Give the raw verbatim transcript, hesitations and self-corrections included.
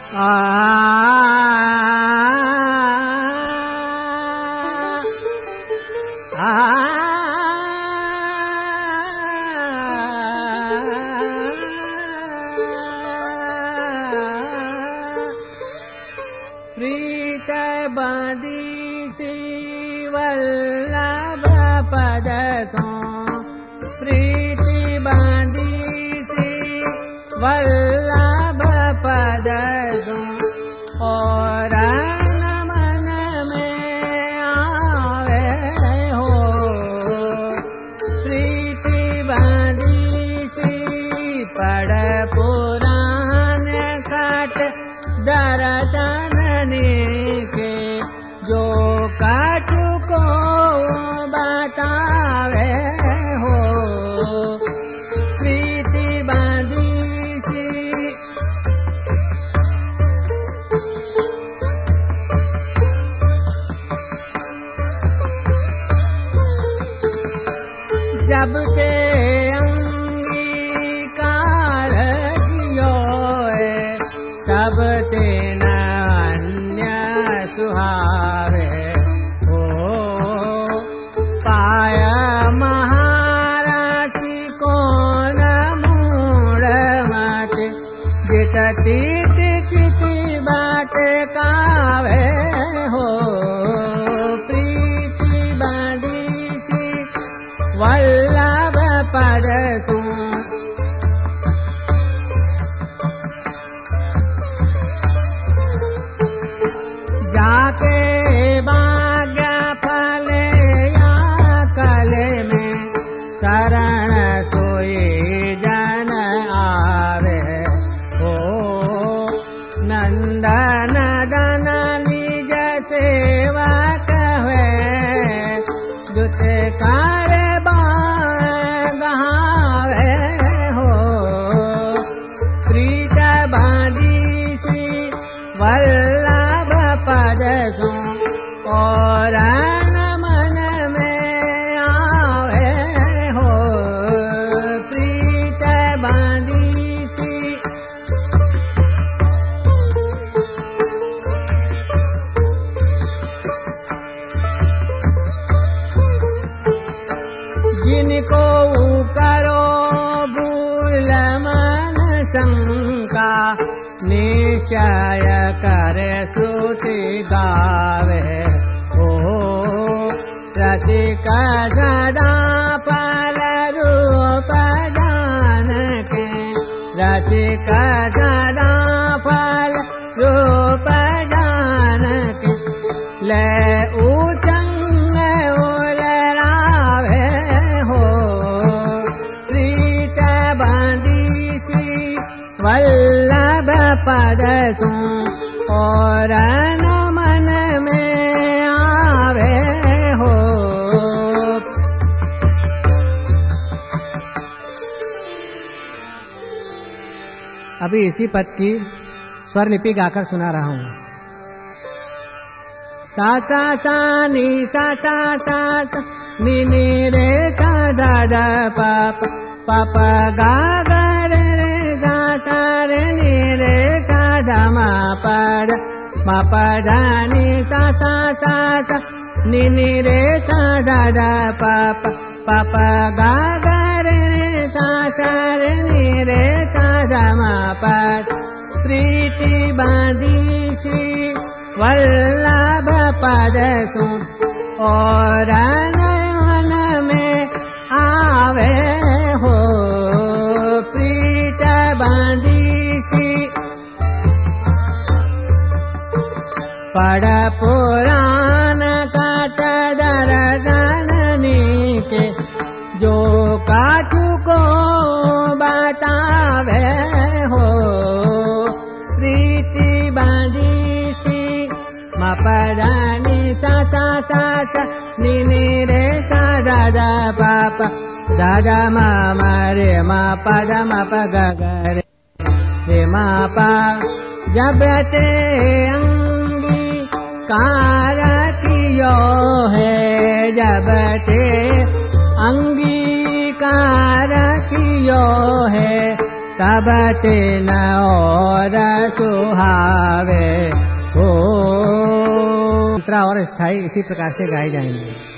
आ प्रीत बंदीसी वल्लभ पद सो प्रीति बंदीसी वल्लभ पद सो और न मन में आवे हो प्रीति बंदीसी पढ़ पुराण काट दर्शन के जो काटू को बतावे हो प्रीति बंदीसी जब के अंगीकार कियो है तब ते सुहावे हो पाय महाराजी को न मूड़ मत जित तीत चिति बाट कावे हो प्रीति बंदीसी वल्लभ पद सो जाके भाग्य फले या कले में शरण सोए जन आवे हो नंदन दन निज सेवा कहे दुत कार गहावे हो प्रीत बंदीसी वल्लभ पद सो और न मन में आवे हो प्रीत बंदीसी जिनको करो भूल मन शंका निश्चय करे श्रुति गावे हो रसिक सदा फल रूप जान के रसिक सदा फल रूप जान के ले उचंग उलरावे हो प्रीत बंदीसी वल्लभ पद सो और न मन में आवे हो अभी इसी पद की स्वर लिपि गाकर सुना रहा हूँ। सा सा सा नी सा सा सा नी नी रे सा दा दा पा पा पा गा गा रे रे गा सा रे नी रे सा दा मा पा दा मा पा दा नी सा सा सा सा नी नी रे सा दा दा पा पा पा गा गा रे रे सा सा रे नी रे सा दा मा पा प्रीति बंदीसी वल्लभ पद सो और नयन में आवे हो प्रीत बंदीसी पढ़ पुराण काट दर्शनी के जो काटू को बतावे हो प्रीति बंदीसी मा पदा नी सा सा सा सा नी नी रे सा दा दा पा पा दा दा मा मा रे मा पा दा मा पा गा गा रे रे मा पा जब ते अंगीकार कियो है जब ते अंगीकार कियो है तब तीन और सुहावे हो। और स्थाई इसी प्रकार से गाए जाएंगे।